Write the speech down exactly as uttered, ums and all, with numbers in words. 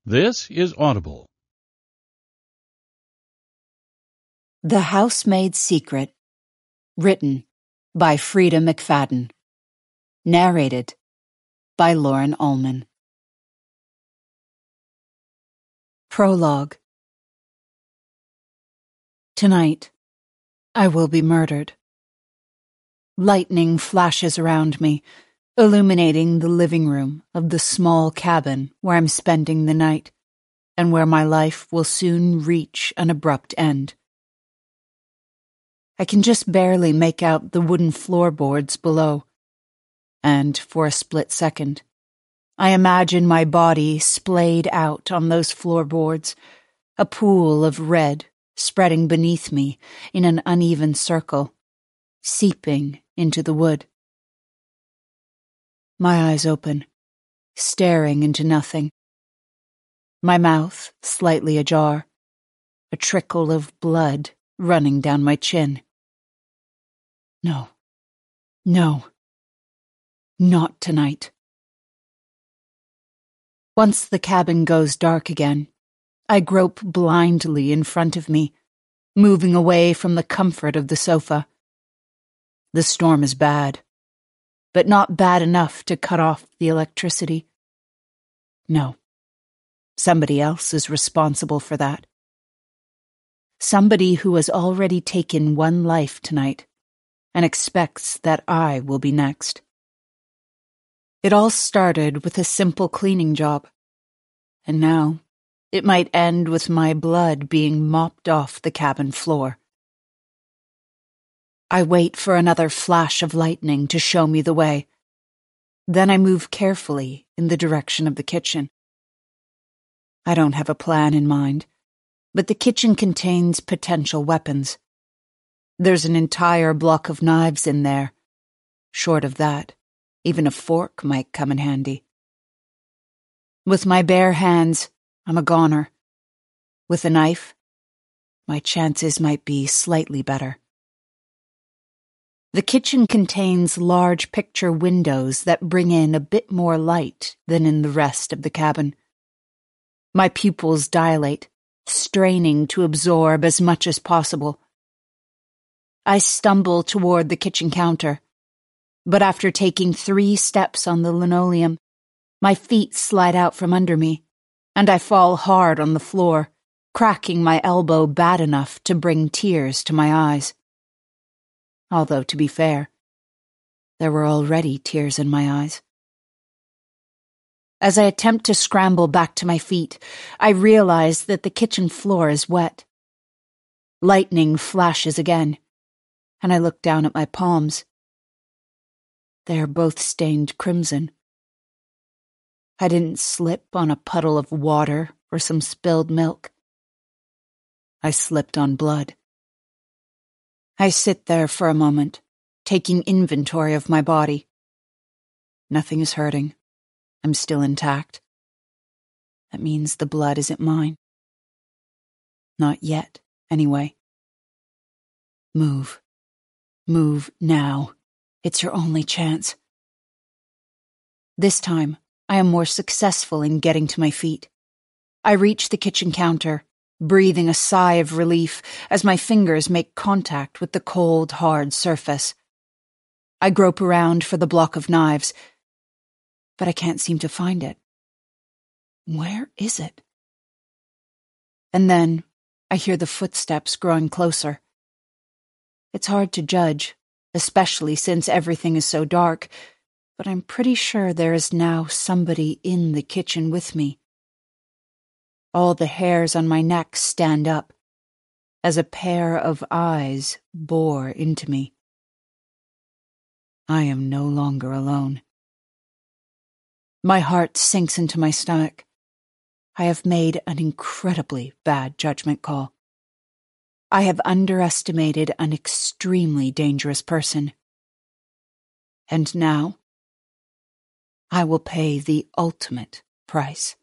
This is Audible. The Housemaid's Secret. Written by Frida McFadden. Narrated by Lauren Ullman. Prologue. Tonight, I will be murdered. Lightning flashes around me, illuminating the living room of the small cabin where I'm spending the night, and where my life will soon reach an abrupt end. I can just barely make out the wooden floorboards below, and for a split second, I imagine my body splayed out on those floorboards, a pool of red spreading beneath me in an uneven circle, seeping into the wood. My eyes open, staring into nothing. My mouth slightly ajar, a trickle of blood running down my chin. No, no, not tonight. Once the cabin goes dark again, I grope blindly in front of me, moving away from the comfort of the sofa. The storm is bad, but not bad enough to cut off the electricity. No, somebody else is responsible for that. Somebody who has already taken one life tonight and expects that I will be next. It all started with a simple cleaning job, and now it might end with my blood being mopped off the cabin floor. I wait for another flash of lightning to show me the way. Then I move carefully in the direction of the kitchen. I don't have a plan in mind, but the kitchen contains potential weapons. There's an entire block of knives in there. Short of that, even a fork might come in handy. With my bare hands, I'm a goner. With a knife, my chances might be slightly better. The kitchen contains large picture windows that bring in a bit more light than in the rest of the cabin. My pupils dilate, straining to absorb as much as possible. I stumble toward the kitchen counter, but after taking three steps on the linoleum, my feet slide out from under me, and I fall hard on the floor, cracking my elbow bad enough to bring tears to my eyes. Although, to be fair, there were already tears in my eyes. As I attempt to scramble back to my feet, I realize that the kitchen floor is wet. Lightning flashes again, and I look down at my palms. They are both stained crimson. I didn't slip on a puddle of water or some spilled milk. I slipped on blood. I sit there for a moment, taking inventory of my body. Nothing is hurting. I'm still intact. That means the blood isn't mine. Not yet, anyway. Move. Move now. It's your only chance. This time, I am more successful in getting to my feet. I reach the kitchen counter, breathing a sigh of relief as my fingers make contact with the cold, hard surface. I grope around for the block of knives, but I can't seem to find it. Where is it? And then I hear the footsteps growing closer. It's hard to judge, especially since everything is so dark, but I'm pretty sure there is now somebody in the kitchen with me. All the hairs on my neck stand up, as a pair of eyes bore into me. I am no longer alone. My heart sinks into my stomach. I have made an incredibly bad judgment call. I have underestimated an extremely dangerous person. And now, I will pay the ultimate price.